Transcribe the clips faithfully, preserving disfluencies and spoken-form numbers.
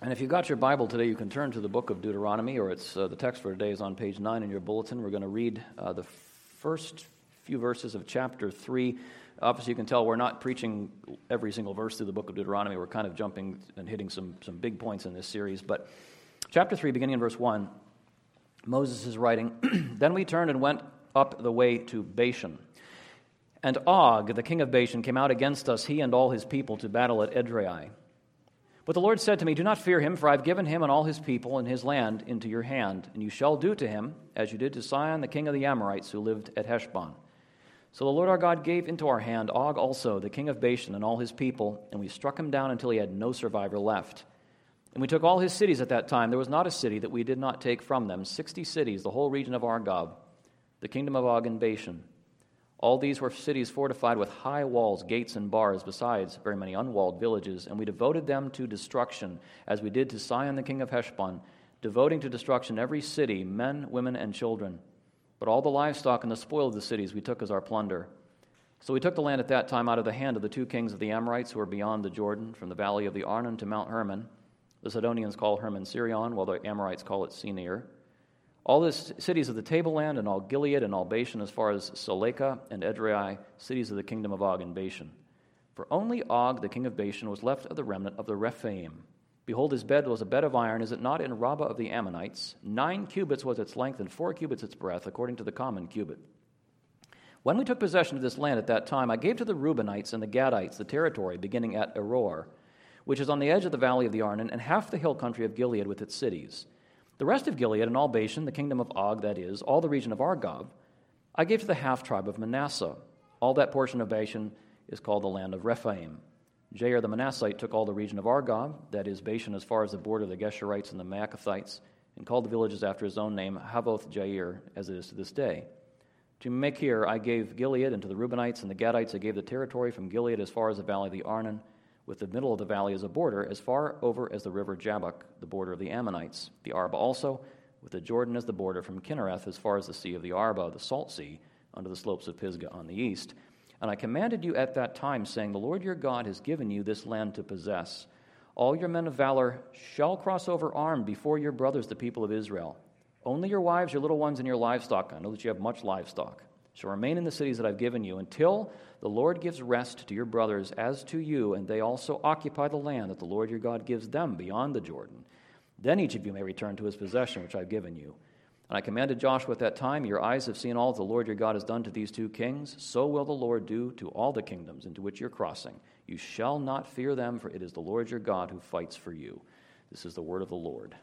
And if you've got your Bible today, you can turn to the book of Deuteronomy, or it's uh, the text for today is on page nine in your bulletin. We're going to read uh, the first few verses of chapter three. Obviously, you can tell we're not preaching every single verse through the book of Deuteronomy. We're kind of jumping and hitting some, some big points in this series. But chapter three, beginning in verse one, Moses is writing, Then we turned and went up the way to Bashan. And Og, the king of Bashan, came out against us, he and all his people, to battle at Edrei. But the Lord said to me, Do not fear him, for I have given him and all his people and his land into your hand, and you shall do to him as you did to Sihon, the king of the Amorites, who lived at Heshbon. So the Lord our God gave into our hand Og also, the king of Bashan, and all his people, and we struck him down until he had no survivor left. And we took all his cities at that time. There was not a city that we did not take from them, sixty cities, the whole region of Argob, the kingdom of Og and Bashan. All these were cities fortified with high walls, gates, and bars, besides very many unwalled villages, and we devoted them to destruction, as we did to Sihon the king of Heshbon, devoting to destruction every city, men, women, and children. But all the livestock and the spoil of the cities we took as our plunder. So we took the land at that time out of the hand of the two kings of the Amorites who were beyond the Jordan, from the valley of the Arnon to Mount Hermon. The Sidonians call Hermon Sirion, while the Amorites call it Senir. All the cities of the tableland, and all Gilead, and all Bashan, as far as Salekah and Edrei, cities of the kingdom of Og and Bashan. For only Og, the king of Bashan, was left of the remnant of the Rephaim. Behold, his bed was a bed of iron, is it not, in Rabbah of the Ammonites? Nine cubits was its length, and four cubits its breadth, according to the common cubit. When we took possession of this land at that time, I gave to the Reubenites and the Gadites the territory, beginning at Aroer, which is on the edge of the valley of the Arnon, and half the hill country of Gilead with its cities. The rest of Gilead and all Bashan, the kingdom of Og, that is, all the region of Argob, I gave to the half-tribe of Manasseh. All that portion of Bashan is called the land of Rephaim. Jair the Manassite took all the region of Argob, that is, Bashan, as far as the border of the Geshurites and the Maacathites, and called the villages after his own name, Havoth Jair, as it is to this day. To Machir I gave Gilead, and to the Reubenites and the Gadites I gave the territory from Gilead as far as the valley of the Arnon, with the middle of the valley as a border, as far over as the river Jabbok, the border of the Ammonites, the Arba also, with the Jordan as the border from Kinnereth as far as the sea of the Arba, the salt sea, under the slopes of Pisgah on the east. And I commanded you at that time, saying, The Lord your God has given you this land to possess. All your men of valor shall cross over armed before your brothers, the people of Israel. Only your wives, your little ones, and your livestock, I know that you have much livestock, shall remain in the cities that I've given you, until the Lord gives rest to your brothers as to you, and they also occupy the land that the Lord your God gives them beyond the Jordan. Then each of you may return to his possession, which I've given you. And I commanded Joshua at that time, Your eyes have seen all that the Lord your God has done to these two kings, so will the Lord do to all the kingdoms into which you're crossing. You shall not fear them, for it is the Lord your God who fights for you. This is the word of the Lord.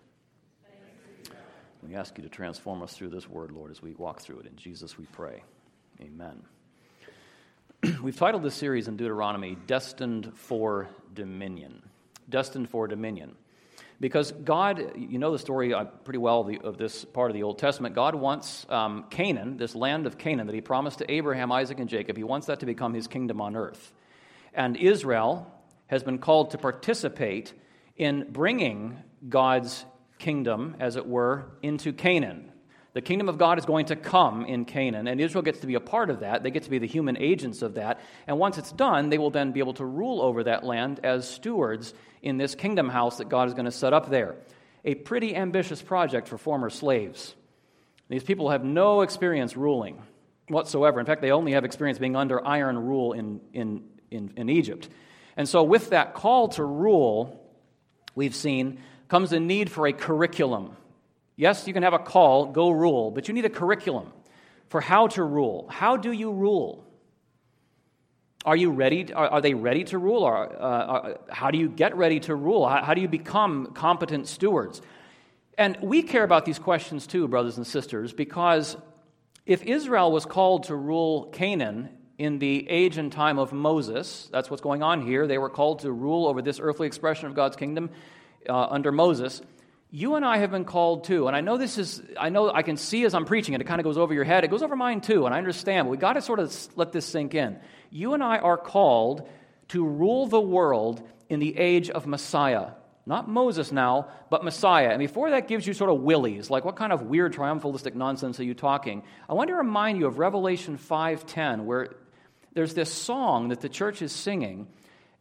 We ask you to transform us through this word, Lord, as we walk through it. In Jesus we pray. Amen. We've titled this series in Deuteronomy, Destined for Dominion. Destined for Dominion. Because God, you know the story uh, pretty well of, the, of this part of the Old Testament. God wants um, Canaan, this land of Canaan that he promised to Abraham, Isaac, and Jacob, he wants that to become his kingdom on earth. And Israel has been called to participate in bringing God's kingdom, as it were, into Canaan. The kingdom of God is going to come in Canaan, and Israel gets to be a part of that. They get to be the human agents of that. And once it's done, they will then be able to rule over that land as stewards in this kingdom house that God is going to set up there. A pretty ambitious project for former slaves. These people have no experience ruling whatsoever. In fact, they only have experience being under iron rule in, in, in, in Egypt. And so with that call to rule, we've seen, comes a need for a curriculum. Yes, you can have a call, go rule, but you need a curriculum for how to rule. How do you rule? Are you ready? Are, are they ready to rule? Or uh, are, how do you get ready to rule? How, how do you become competent stewards? And we care about these questions too, brothers and sisters, because if Israel was called to rule Canaan in the age and time of Moses, that's what's going on here. They were called to rule over this earthly expression of God's kingdom uh, under Moses. You and I have been called too, and I know this is, I know I can see as I'm preaching it, it kind of goes over your head, it goes over mine too, and I understand, but we got to sort of let this sink in. You and I are called to rule the world in the age of Messiah. Not Moses now, but Messiah. And before that gives you sort of willies, like what kind of weird triumphalistic nonsense are you talking? I want to remind you of Revelation five ten, where there's this song that the church is singing,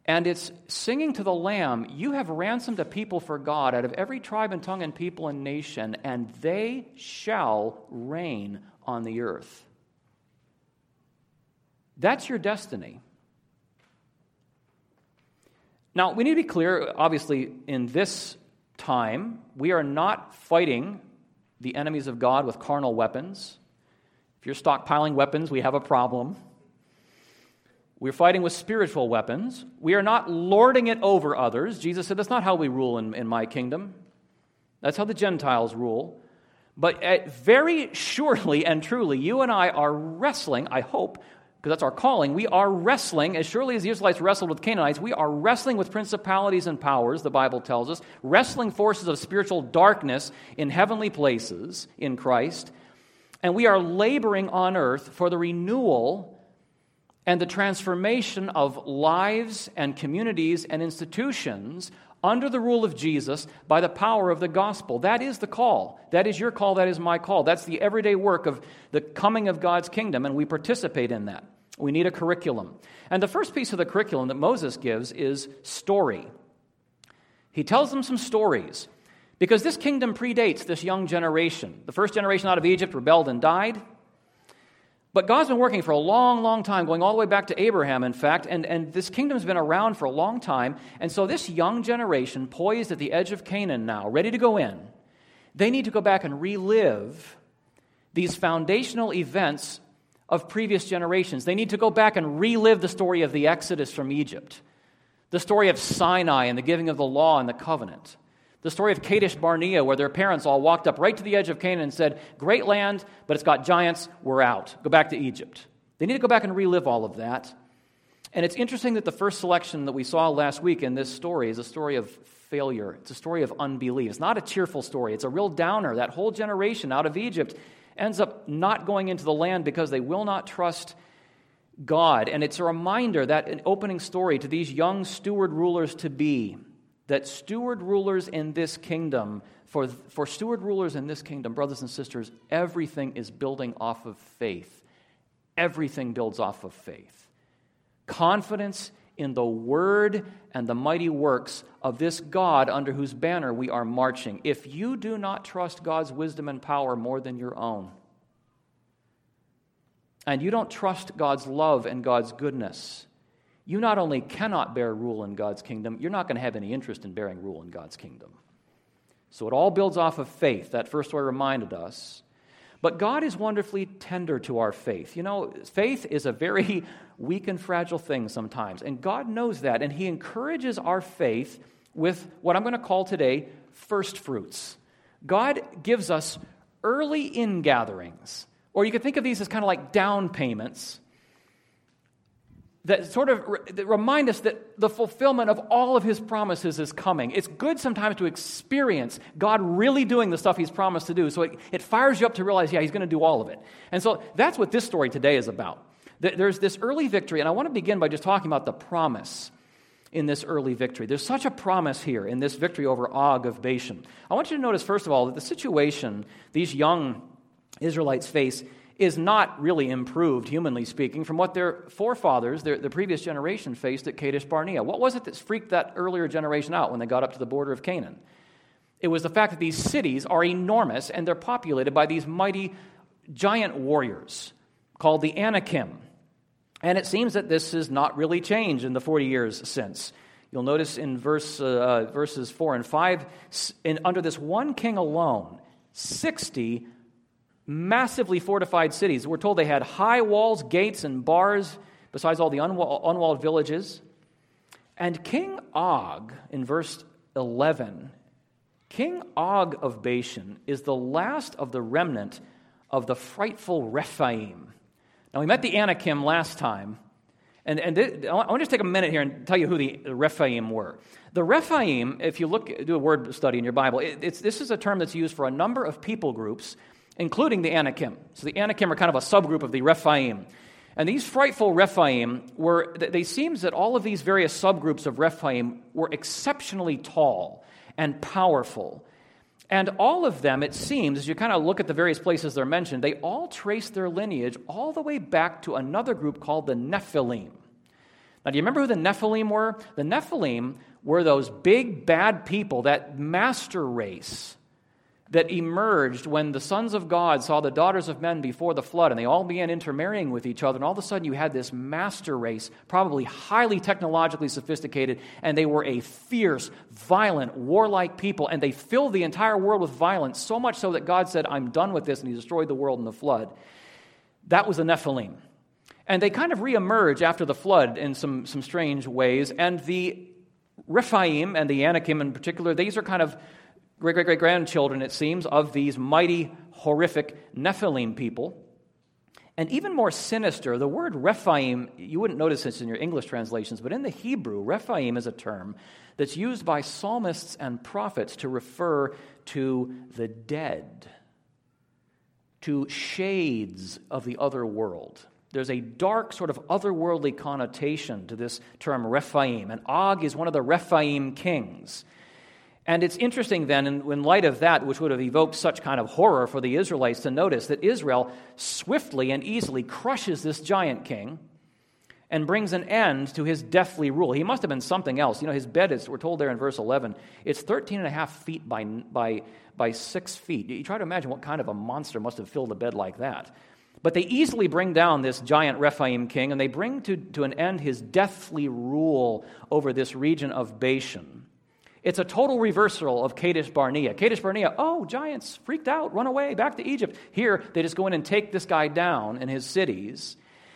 And it's singing to the Lamb, you have ransomed a people for God out of every tribe and tongue and people and nation, and they shall reign on the earth. That's your destiny. Now, we need to be clear, obviously, in this time, we are not fighting the enemies of God with carnal weapons. If you're stockpiling weapons, we have a problem. We're fighting with spiritual weapons. We are not lording it over others. Jesus said, that's not how we rule in, in my kingdom. That's how the Gentiles rule. But uh, very surely and truly, you and I are wrestling, I hope, because that's our calling, we are wrestling, as surely as the Israelites wrestled with Canaanites, we are wrestling with principalities and powers, the Bible tells us, wrestling forces of spiritual darkness in heavenly places in Christ, and we are laboring on earth for the renewal and the transformation of lives and communities and institutions under the rule of Jesus by the power of the gospel. That is the call. That is your call. That is my call. That's the everyday work of the coming of God's kingdom, and we participate in that. We need a curriculum. And the first piece of the curriculum that Moses gives is story. He tells them some stories, because this kingdom predates this young generation. The first generation out of Egypt rebelled and died. But God's been working for a long, long time, going all the way back to Abraham, in fact, and, and this kingdom's been around for a long time. And so this young generation, poised at the edge of Canaan now, ready to go in, they need to go back and relive these foundational events of previous generations. They need to go back and relive the story of the Exodus from Egypt, the story of Sinai and the giving of the law and the covenant, the story of Kadesh Barnea, where their parents all walked up right to the edge of Canaan and said, great land, but it's got giants, we're out. Go back to Egypt. They need to go back and relive all of that. And it's interesting that the first selection that we saw last week in this story is a story of failure. It's a story of unbelief. It's not a cheerful story. It's a real downer. That whole generation out of Egypt ends up not going into the land because they will not trust God. And it's a reminder, that an opening story to these young steward rulers to be, that steward rulers in this kingdom, for, for steward rulers in this kingdom, brothers and sisters, everything is building off of faith. Everything builds off of faith. Confidence in the word and the mighty works of this God under whose banner we are marching. If you do not trust God's wisdom and power more than your own, and you don't trust God's love and God's goodness, you not only cannot bear rule in God's kingdom, you're not going to have any interest in bearing rule in God's kingdom. So it all builds off of faith. That first story reminded us. But God is wonderfully tender to our faith. You know, faith is a very weak and fragile thing sometimes, and God knows that, and He encourages our faith with what I'm going to call today first fruits. God gives us early ingatherings, or you could think of these as kind of like down payments, that sort of re- that remind us that the fulfillment of all of His promises is coming. It's good sometimes to experience God really doing the stuff He's promised to do, so it, it fires you up to realize, yeah, He's going to do all of it. And so that's what this story today is about. There's this early victory, and I want to begin by just talking about the promise in this early victory. There's such a promise here in this victory over Og of Bashan. I want you to notice, first of all, that the situation these young Israelites face is not really improved, humanly speaking, from what their forefathers, their, the previous generation, faced at Kadesh Barnea. What was it that freaked that earlier generation out when they got up to the border of Canaan? It was the fact that these cities are enormous, and they're populated by these mighty giant warriors called the Anakim. And it seems that this has not really changed in the forty years since. You'll notice in verse uh, verses four and five, in, under this one king alone, sixty massively fortified cities. We're told they had high walls, gates, and bars, besides all the unwall- unwalled villages. And King Og, in verse eleven, King Og of Bashan is the last of the remnant of the frightful Rephaim. Now, we met the Anakim last time, and, and th- I want to just take a minute here and tell you who the Rephaim were. The Rephaim, if you look, do a word study in your Bible, it, it's, this is a term that's used for a number of people groups, including the Anakim. So the Anakim are kind of a subgroup of the Rephaim. And these frightful Rephaim were, they seems that all of these various subgroups of Rephaim were exceptionally tall and powerful. And all of them, it seems, as you kind of look at the various places they're mentioned, they all trace their lineage all the way back to another group called the Nephilim. Now, do you remember who the Nephilim were? The Nephilim were those big, bad people, that master race that emerged when the sons of God saw the daughters of men before the flood, and they all began intermarrying with each other, and all of a sudden you had this master race, probably highly technologically sophisticated, and they were a fierce, violent, warlike people, and they filled the entire world with violence, so much so that God said, I'm done with this, and he destroyed the world in the flood. That was the Nephilim. And they kind of reemerge after the flood in some, some strange ways, and the Rephaim and the Anakim in particular, these are kind of great-great-great-grandchildren, it seems, of these mighty, horrific Nephilim people. And even more sinister, the word Rephaim, you wouldn't notice this in your English translations, but in the Hebrew, Rephaim is a term that's used by psalmists and prophets to refer to the dead, to shades of the other world. There's a dark sort of otherworldly connotation to this term Rephaim, and Og is one of the Rephaim kings. And it's interesting then, in, in light of that, which would have evoked such kind of horror for the Israelites, to notice that Israel swiftly and easily crushes this giant king and brings an end to his deathly rule. He must have been something else. You know, his bed is, we're told there in verse eleven, it's thirteen and a half feet by, by, by six feet. You try to imagine what kind of a monster must have filled a bed like that. But they easily bring down this giant Rephaim king, and they bring to, to an end his deathly rule over this region of Bashan. It's a total reversal of Kadesh Barnea. Kadesh Barnea, oh, giants, freaked out, run away, back to Egypt. Here, they just go in and take this guy down in his cities,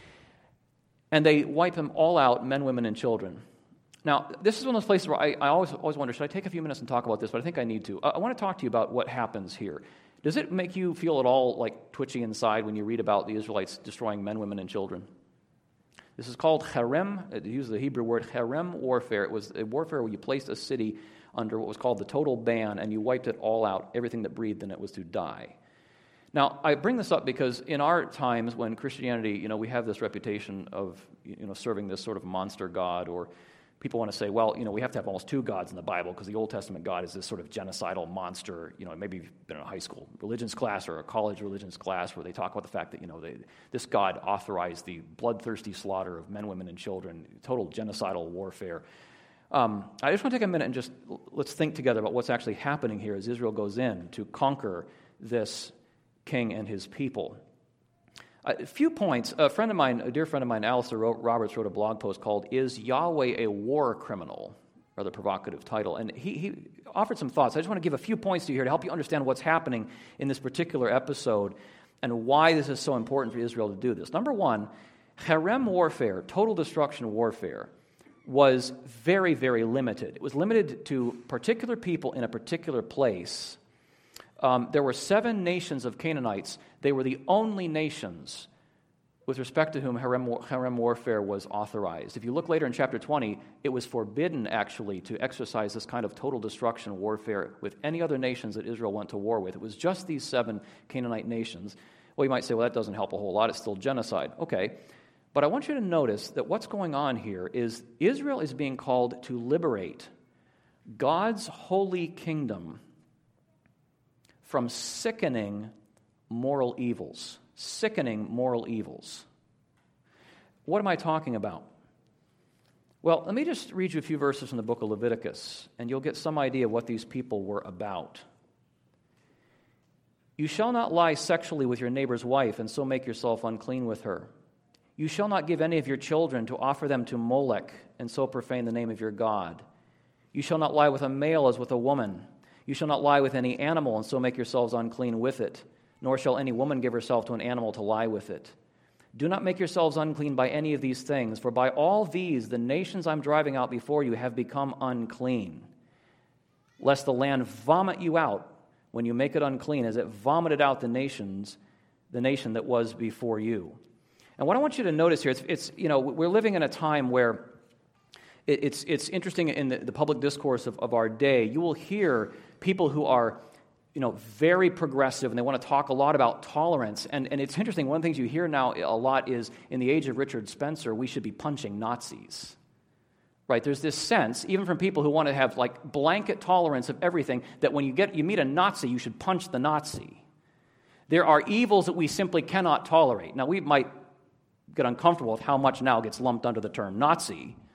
and they wipe him all out, men, women, and children. Now, this is one of those places where I, I always, always wonder, should I take a few minutes and talk about this? But I think I need to. I, I want to talk to you about what happens here. Does it make you feel at all like twitchy inside when you read about the Israelites destroying men, women, and children? This is called cherem. It uses the Hebrew word cherem warfare. It was a warfare where you placed a city under what was called the total ban, and you wiped it all out, everything that breathed, and it was to die. Now, I bring this up because in our times when Christianity, you know, we have this reputation of, you know, serving this sort of monster god, or people want to say, well, you know, we have to have almost two gods in the Bible because the Old Testament God is this sort of genocidal monster. You know, maybe you've been in a high school religions class or a college religions class where they talk about the fact that, you know, they, this God authorized the bloodthirsty slaughter of men, women, and children, total genocidal warfare. Um, I just want to take a minute and just let's think together about what's actually happening here as Israel goes in to conquer this king and his people. A few points. A friend of mine, a dear friend of mine, Alistair Roberts, wrote a blog post called "Is Yahweh a War Criminal?" Rather provocative title. And he, he offered some thoughts. I just want to give a few points to you here to help you understand what's happening in this particular episode and why this is so important for Israel to do this. Number one, cherem warfare, total destruction warfare, was very, very limited. It was limited to particular people in a particular place. Um, there were seven nations of Canaanites. They were the only nations with respect to whom cherem, cherem warfare was authorized. If you look later in chapter twenty, it was forbidden actually to exercise this kind of total destruction warfare with any other nations that Israel went to war with. It was just these seven Canaanite nations. Well, you might say, well, that doesn't help a whole lot. It's still genocide. Okay. But I want you to notice that what's going on here is Israel is being called to liberate God's holy kingdom from sickening moral evils. Sickening moral evils. What am I talking about? Well, let me just read you a few verses from the book of Leviticus, and you'll get some idea of what these people were about. You shall not lie sexually with your neighbor's wife, and so make yourself unclean with her. You shall not give any of your children to offer them to Molech, and so profane the name of your God. You shall not lie with a male as with a woman. You shall not lie with any animal, and so make yourselves unclean with it. Nor shall any woman give herself to an animal to lie with it. Do not make yourselves unclean by any of these things, for by all these the nations I'm driving out before you have become unclean, lest the land vomit you out when you make it unclean, as it vomited out the nations, the nation that was before you. And what I want you to notice here, it's, it's you know, we're living in a time where it, it's it's interesting in the, the public discourse of, of our day. You will hear people who are, you know, very progressive, and they want to talk a lot about tolerance. And, and it's interesting, one of the things you hear now a lot is, in the age of Richard Spencer, we should be punching Nazis. Right? There's this sense, even from people who want to have like blanket tolerance of everything, that when you get you meet a Nazi, you should punch the Nazi. There are evils that we simply cannot tolerate. Now, we might get uncomfortable with how much now gets lumped under the term Nazi,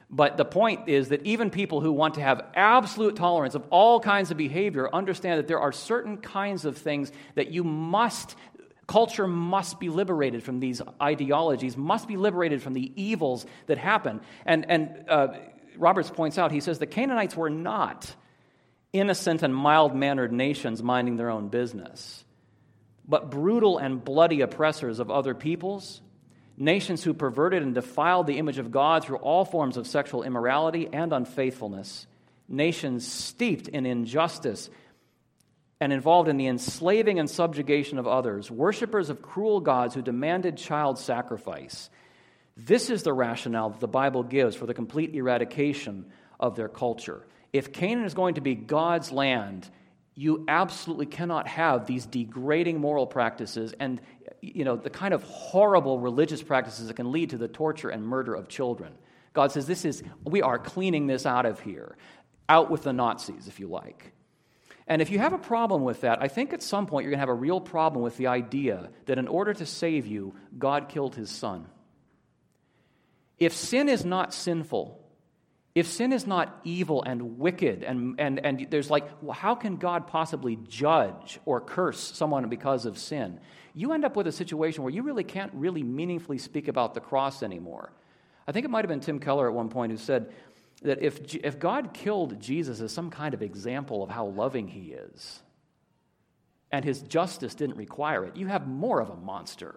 But the point is that even people who want to have absolute tolerance of all kinds of behavior understand that there are certain kinds of things that you must, culture must be liberated from these ideologies, must be liberated from the evils that happen. And, and uh, Roberts points out, he says, the Canaanites were not innocent and mild-mannered nations minding their own business, but brutal and bloody oppressors of other peoples, nations who perverted and defiled the image of God through all forms of sexual immorality and unfaithfulness, nations steeped in injustice and involved in the enslaving and subjugation of others, worshipers of cruel gods who demanded child sacrifice. This is the rationale that the Bible gives for the complete eradication of their culture. If Canaan is going to be God's land, you absolutely cannot have these degrading moral practices and, you know, the kind of horrible religious practices that can lead to the torture and murder of children. God says, this is, we are cleaning this out of here. Out with the Nazis, if you like. And if you have a problem with that, I think at some point you're going to have a real problem with the idea that in order to save you, God killed his son. If sin is not sinful, if sin is not evil and wicked, and, and, and there's like, well, how can God possibly judge or curse someone because of sin? You end up with a situation where you really can't really meaningfully speak about the cross anymore. I think it might have been Tim Keller at one point who said that if, if God killed Jesus as some kind of example of how loving he is, and his justice didn't require it, you have more of a monster,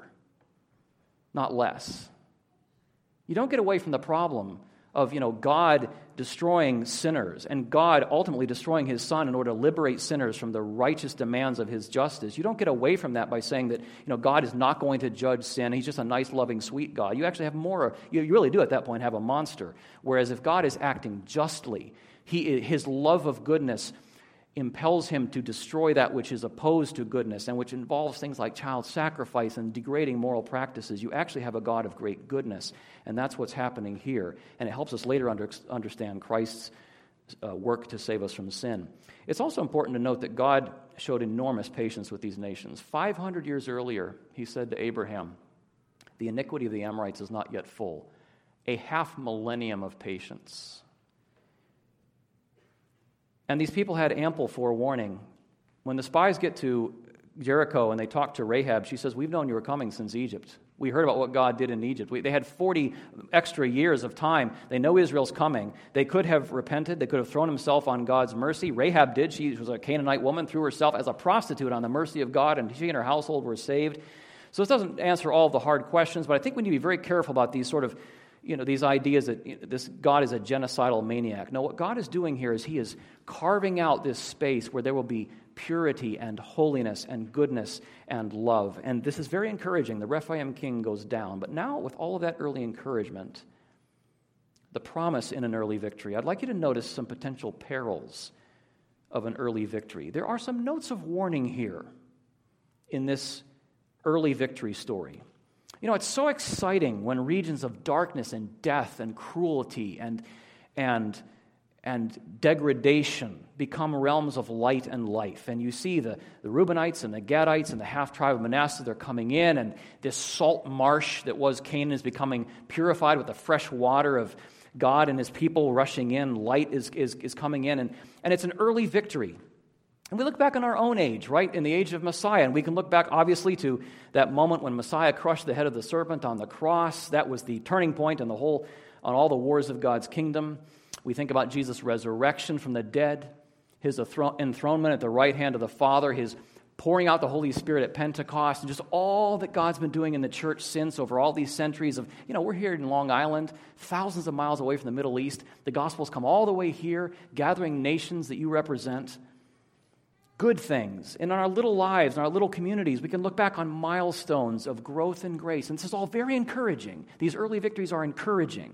not less. You don't get away from the problem of, you know, God destroying sinners and God ultimately destroying his son in order to liberate sinners from the righteous demands of his justice. You don't get away from that by saying that, you know, God is not going to judge sin. He's just a nice, loving, sweet God. You actually have more, you really do at that point have a monster. Whereas if God is acting justly, he, his love of goodness impels him to destroy that which is opposed to goodness and which involves things like child sacrifice and degrading moral practices. You actually have a God of great goodness, and that's what's happening here. And it helps us later under, understand Christ's uh, work to save us from sin. It's also important to note that God showed enormous patience with these nations. five hundred years earlier, he said to Abraham, the iniquity of the Amorites is not yet full. A half millennium of patience. And these people had ample forewarning. When the spies get to Jericho and they talk to Rahab, she says, we've known you were coming since Egypt. We heard about what God did in Egypt. We, they had forty extra years of time. They know Israel's coming. They could have repented. They could have thrown themselves on God's mercy. Rahab did. She was a Canaanite woman, threw herself as a prostitute on the mercy of God, and she and her household were saved. So this doesn't answer all the hard questions, but I think we need to be very careful about these sort of You know, these ideas that you know, this God is a genocidal maniac. No, what God is doing here is he is carving out this space where there will be purity and holiness and goodness and love. And this is very encouraging. The Rephaim king goes down. But now, with all of that early encouragement, the promise in an early victory, I'd like you to notice some potential perils of an early victory. There are some notes of warning here in this early victory story. You know, it's so exciting when regions of darkness and death and cruelty and, and, and degradation become realms of light and life. And you see the, the Reubenites and the Gadites and the half-tribe of Manasseh, they're coming in, and this salt marsh that was Canaan is becoming purified with the fresh water of God and his people rushing in. Light is, is, is coming in, and, and it's an early victory. And we look back on our own age, right, in the age of Messiah, and we can look back, obviously, to that moment when Messiah crushed the head of the serpent on the cross. That was the turning point in the whole, on all the wars of God's kingdom. We think about Jesus' resurrection from the dead, his enthronement at the right hand of the Father, his pouring out the Holy Spirit at Pentecost, and just all that God's been doing in the church since over all these centuries of, you know, we're here in Long Island, thousands of miles away from the Middle East. The gospel's come all the way here, gathering nations that you represent. Good things. In our little lives, in our little communities, we can look back on milestones of growth and grace. And this is all very encouraging. These early victories are encouraging.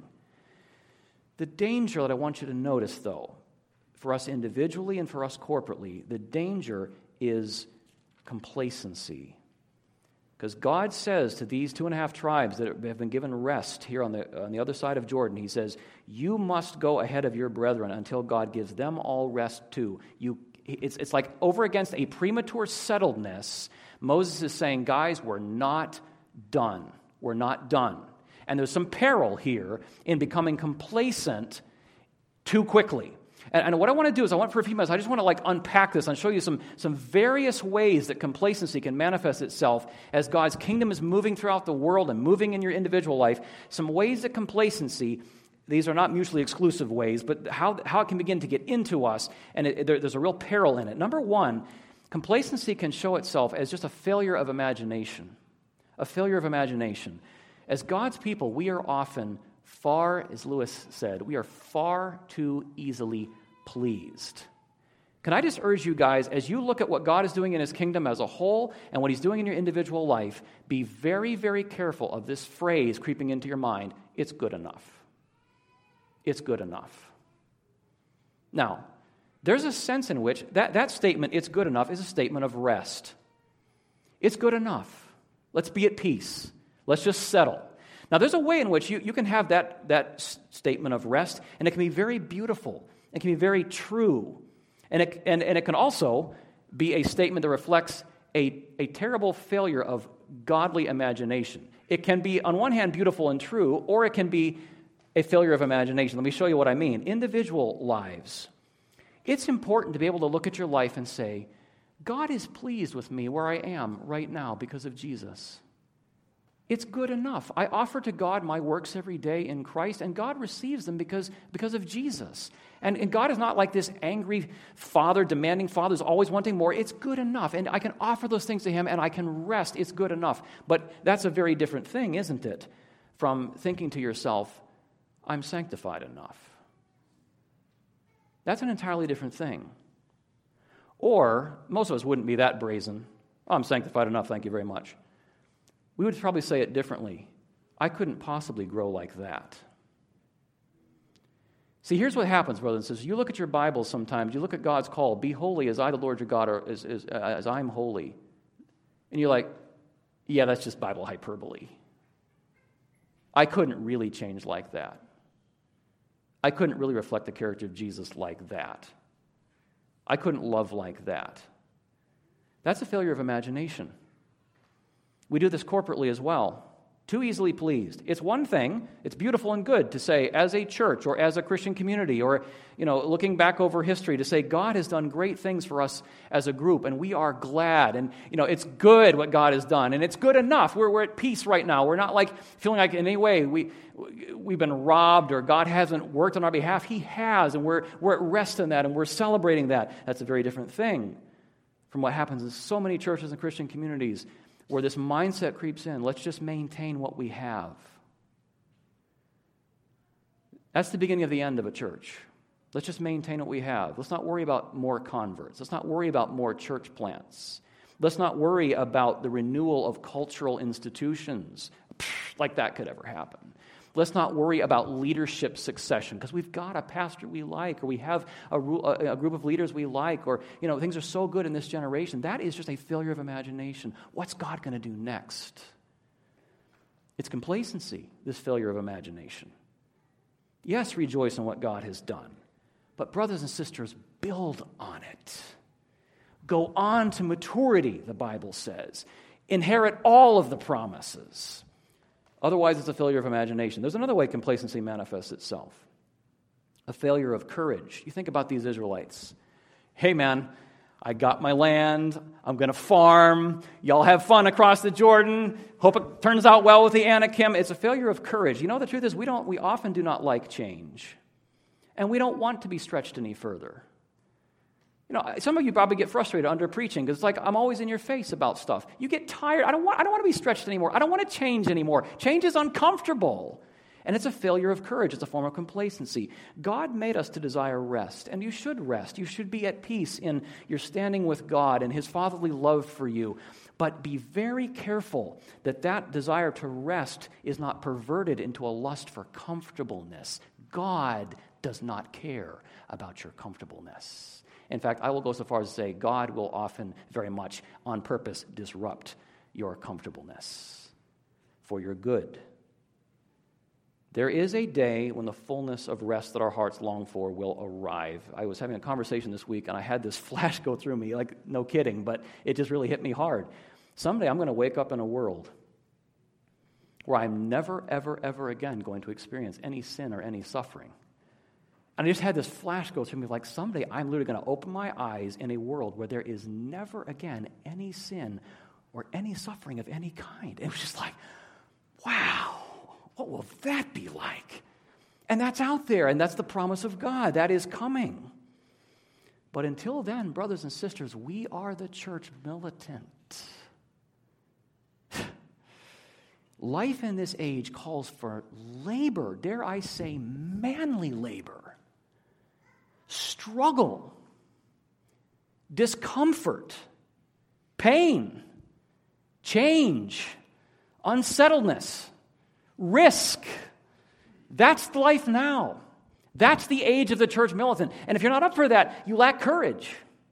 The danger that I want you to notice, though, for us individually and for us corporately, the danger is complacency. Because God says to these two and a half tribes that have been given rest here on the, on the other side of Jordan, he says, you must go ahead of your brethren until God gives them all rest too. You It's, it's like over against a premature settledness, Moses is saying, guys, we're not done. We're not done. And there's some peril here in becoming complacent too quickly. And, and what I want to do is I want for a few minutes, I just want to like unpack this and show you some, some various ways that complacency can manifest itself as God's kingdom is moving throughout the world and moving in your individual life. Some ways that complacency, these are not mutually exclusive ways, but how, how it can begin to get into us, and it, there, there's a real peril in it. Number one, complacency can show itself as just a failure of imagination. A failure of imagination. As God's people, we are often far, as Lewis said, we are far too easily pleased. Can I just urge you guys, as you look at what God is doing in His kingdom as a whole and what He's doing in your individual life, be very, very careful of this phrase creeping into your mind, it's good enough. It's good enough. Now, there's a sense in which that, that statement, it's good enough, is a statement of rest. It's good enough. Let's be at peace. Let's just settle. Now, there's a way in which you, you can have that, that s- statement of rest, and it can be very beautiful. It can be very true. And it, and, and it can also be a statement that reflects a, a terrible failure of godly imagination. It can be, on one hand, beautiful and true, or it can be a failure of imagination. Let me show you what I mean. Individual lives. It's important to be able to look at your life and say, God is pleased with me where I am right now because of Jesus. It's good enough. I offer to God my works every day in Christ, and God receives them because, because of Jesus. And, and God is not like this angry father, demanding father who's always wanting more. It's good enough, and I can offer those things to Him, and I can rest. It's good enough. But that's a very different thing, isn't it, from thinking to yourself, I'm sanctified enough. That's an entirely different thing. Or, most of us wouldn't be that brazen. Oh, I'm sanctified enough, thank you very much. We would probably say it differently. I couldn't possibly grow like that. See, here's what happens, brothers and sisters. You look at your Bible sometimes, you look at God's call, be holy as I, the Lord your God, are, as, as, as I'm holy. And you're like, yeah, that's just Bible hyperbole. I couldn't really change like that. I couldn't really reflect the character of Jesus like that. I couldn't love like that. That's a failure of imagination. We do this corporately as well. Too easily pleased. It's one thing, it's beautiful and good to say as a church or as a Christian community or, you know, looking back over history to say God has done great things for us as a group and we are glad and, you know, it's good what God has done and it's good enough. We're, we're at peace right now. We're not like feeling like in any way we, we've been robbed or God hasn't worked on our behalf. He has, and we're, we're at rest in that and we're celebrating that. That's a very different thing from what happens in so many churches and Christian communities where this mindset creeps in. Let's just maintain what we have. That's the beginning of the end of a church. Let's just maintain what we have. Let's not worry about more converts. Let's not worry about more church plants. Let's not worry about the renewal of cultural institutions. Like that could ever happen. Let's not worry about leadership succession because we've got a pastor we like or we have a, a group of leaders we like or, you know, things are so good in this generation. That is just a failure of imagination. What's God going to do next? It's complacency, this failure of imagination. Yes, rejoice in what God has done. But brothers and sisters, build on it. Go on to maturity, the Bible says. Inherit all of the promises. Otherwise, it's a failure of imagination. There's another way complacency manifests itself. A failure of courage. You think about these Israelites. Hey, man, I got my land. I'm going to farm. Y'all have fun across the Jordan. Hope it turns out well with the Anakim. It's a failure of courage. You know, the truth is we don't. We often do not like change. And we don't want to be stretched any further. You know, some of you probably get frustrated under preaching because it's like I'm always in your face about stuff. You get tired. I don't want I don't want to be stretched anymore. I don't want to change anymore. Change is uncomfortable. And it's a failure of courage. It's a form of complacency. God made us to desire rest, and you should rest. You should be at peace in your standing with God and His fatherly love for you. But be very careful that that desire to rest is not perverted into a lust for comfortableness. God does not care about your comfortableness. In fact, I will go so far as to say God will often, very much, on purpose, disrupt your comfortableness for your good. There is a day when the fullness of rest that our hearts long for will arrive. I was having a conversation this week, and I had this flash go through me, like, no kidding, but it just really hit me hard. Someday I'm going to wake up in a world where I'm never, ever, ever again going to experience any sin or any suffering. And I just had this flash go through me like someday I'm literally going to open my eyes in a world where there is never again any sin or any suffering of any kind. It was just like, wow, what will that be like? And that's out there, and that's the promise of God. That is coming. But until then, brothers and sisters, we are the church militant. Life in this age calls for labor, dare I say, manly labor, struggle, discomfort, pain, change, unsettledness, risk. That's life now. That's the age of the church militant. And if you're not up for that, you lack courage.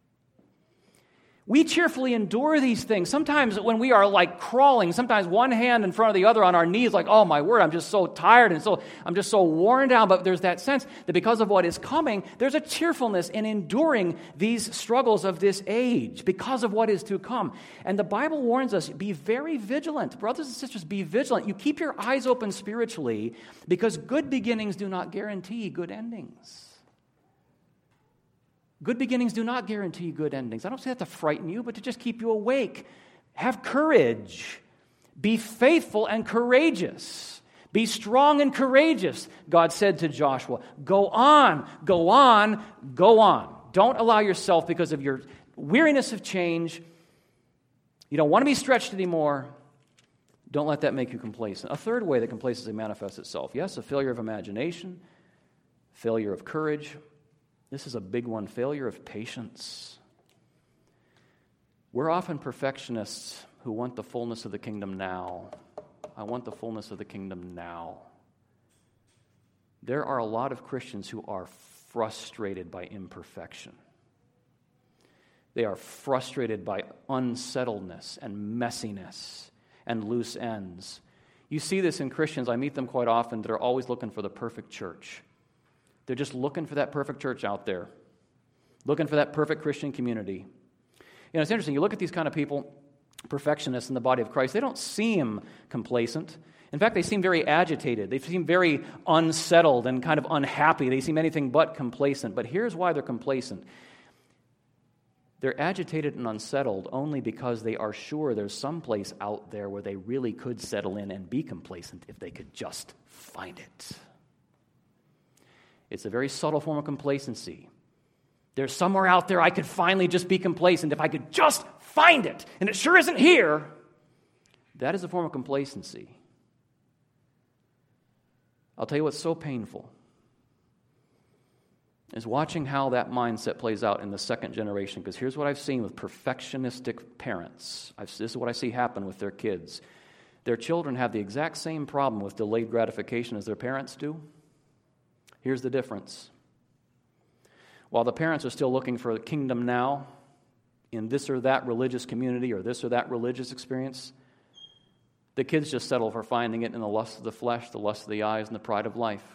We cheerfully endure these things. Sometimes when we are like crawling, sometimes one hand in front of the other on our knees, like, oh my word, I'm just so tired and so I'm just so worn down. But there's that sense that because of what is coming, there's a cheerfulness in enduring these struggles of this age because of what is to come. And the Bible warns us, be very vigilant. Brothers and sisters, be vigilant. You keep your eyes open spiritually because good beginnings do not guarantee good endings. Good beginnings do not guarantee good endings. I don't say that to frighten you, but to just keep you awake. Have courage. Be faithful and courageous. Be strong and courageous, God said to Joshua. Go on, go on, go on. Don't allow yourself, because of your weariness of change, you don't want to be stretched anymore. Don't let that make you complacent. A third way that complacency manifests itself. Yes, a failure of imagination, failure of courage. This is a big one, failure of patience. We're often perfectionists who want the fullness of the kingdom now. I want the fullness of the kingdom now. There are a lot of Christians who are frustrated by imperfection. They are frustrated by unsettledness and messiness and loose ends. You see this in Christians. I meet them quite often that are always looking for the perfect church. They're just looking for that perfect church out there, looking for that perfect Christian community. You know, it's interesting. You look at these kind of people, perfectionists in the body of Christ, they don't seem complacent. In fact, they seem very agitated. They seem very unsettled and kind of unhappy. They seem anything but complacent. But here's why they're complacent. They're agitated and unsettled only because they are sure there's some place out there where they really could settle in and be complacent if they could just find it. It's a very subtle form of complacency. There's somewhere out there I could finally just be complacent if I could just find it, and it sure isn't here. That is a form of complacency. I'll tell you what's so painful is watching how that mindset plays out in the second generation, because here's what I've seen with perfectionistic parents. I've, this is what I see happen with their kids. Their children have the exact same problem with delayed gratification as their parents do. Here's the difference. While the parents are still looking for the kingdom now in this or that religious community or this or that religious experience, the kids just settle for finding it in the lust of the flesh, the lust of the eyes, and the pride of life.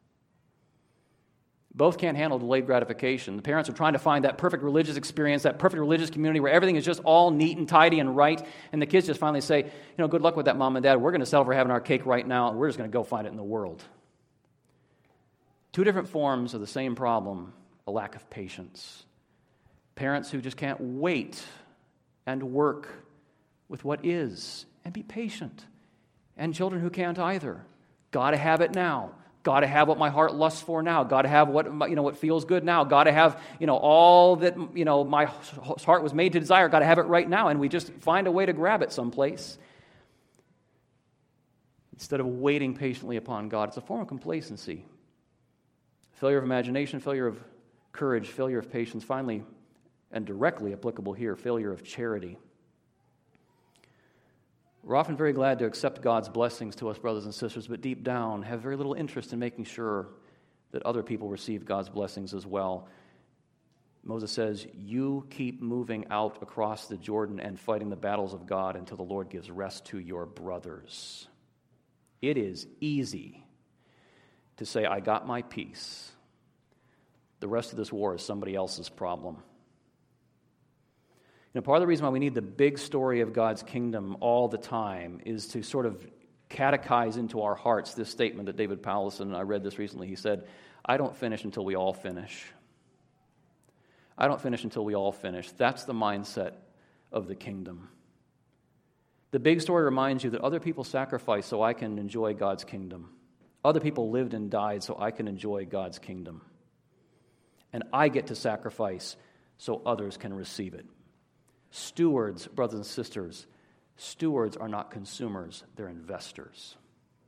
Both can't handle delayed gratification. The parents are trying to find that perfect religious experience, that perfect religious community where everything is just all neat and tidy and right, and the kids just finally say, you know, good luck with that, Mom and Dad. We're going to settle for having our cake right now, and we're just going to go find it in the world. Two different forms of the same problem, a lack of patience. Parents who just can't wait and work with what is and be patient. And children who can't either. Got to have it now. Got to have what my heart lusts for now. Got to have what, you know, what feels good now. Got to have, you know, all that, you know, my heart was made to desire. Got to have it right now. And we just find a way to grab it someplace instead of waiting patiently upon God. It's a form of complacency. Failure of imagination, failure of courage, failure of patience. Finally, and directly applicable here, failure of charity. We're often very glad to accept God's blessings to us, brothers and sisters, but deep down have very little interest in making sure that other people receive God's blessings as well. Moses says, you keep moving out across the Jordan and fighting the battles of God until the Lord gives rest to your brothers. It is easy to say, I got my peace. The rest of this war is somebody else's problem. You know, part of the reason why we need the big story of God's kingdom all the time is to sort of catechize into our hearts this statement that David Powlison, I read this recently, he said, I don't finish until we all finish. I don't finish until we all finish. That's the mindset of the kingdom. The big story reminds you that other people sacrificed so I can enjoy God's kingdom. Other people lived and died so I can enjoy God's kingdom. And I get to sacrifice so others can receive it. Stewards, brothers and sisters, stewards are not consumers, they're investors.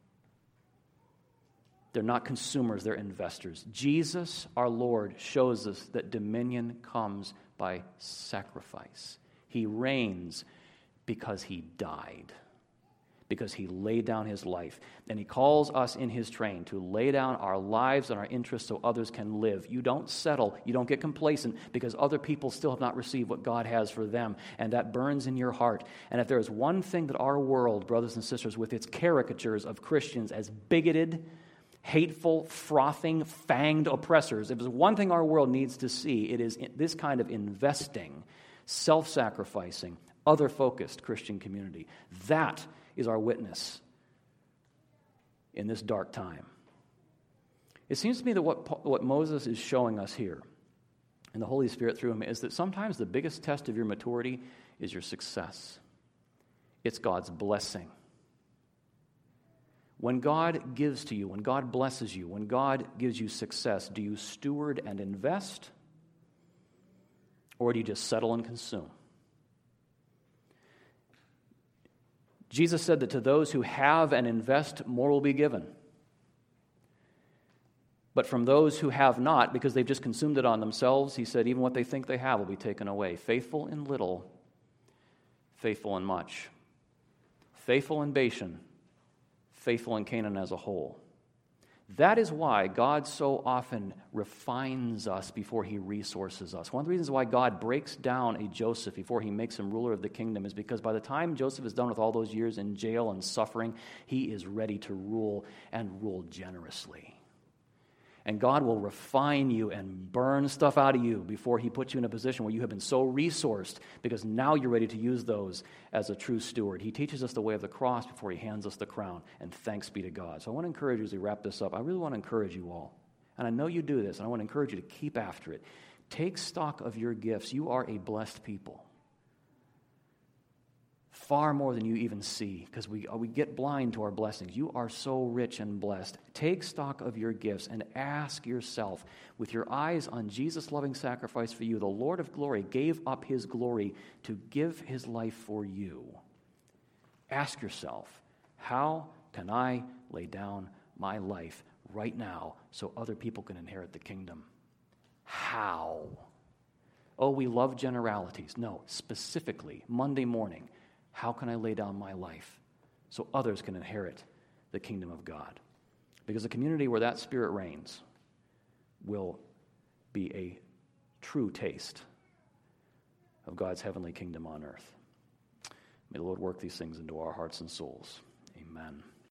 They're not consumers, they're investors. Jesus, our Lord, shows us that dominion comes by sacrifice. He reigns because he died, because he laid down his life. And he calls us in his train to lay down our lives and our interests so others can live. You don't settle, you don't get complacent because other people still have not received what God has for them, and that burns in your heart. And if there is one thing that our world, brothers and sisters, with its caricatures of Christians as bigoted, hateful, frothing, fanged oppressors, if there's one thing our world needs to see, it is this kind of investing, self-sacrificing, other-focused Christian community. That is our witness in this dark time. It seems to me that what, what Moses is showing us here, and the Holy Spirit through him, is that sometimes the biggest test of your maturity is your success. It's God's blessing. When God gives to you, when God blesses you, when God gives you success, do you steward and invest, or do you just settle and consume? Jesus said that to those who have and invest, more will be given. But from those who have not, because they've just consumed it on themselves, he said, even what they think they have will be taken away. Faithful in little, faithful in much. Faithful in Bashan, faithful in Canaan as a whole. That is why God so often refines us before he resources us. One of the reasons why God breaks down a Joseph before he makes him ruler of the kingdom is because by the time Joseph is done with all those years in jail and suffering, he is ready to rule and rule generously. And God will refine you and burn stuff out of you before he puts you in a position where you have been so resourced because now you're ready to use those as a true steward. He teaches us the way of the cross before he hands us the crown, and thanks be to God. So I want to encourage you as we wrap this up. I really want to encourage you all, and I know you do this, and I want to encourage you to keep after it. Take stock of your gifts. You are a blessed people. Far more than you even see, because we, we get blind to our blessings. You are so rich and blessed. Take stock of your gifts and ask yourself, with your eyes on Jesus' loving sacrifice for you, the Lord of glory gave up his glory to give his life for you. Ask yourself, how can I lay down my life right now so other people can inherit the kingdom? How? Oh, we love generalities. No, specifically, Monday morning, how can I lay down my life so others can inherit the kingdom of God? Because a community where that spirit reigns will be a true taste of God's heavenly kingdom on earth. May the Lord work these things into our hearts and souls. Amen.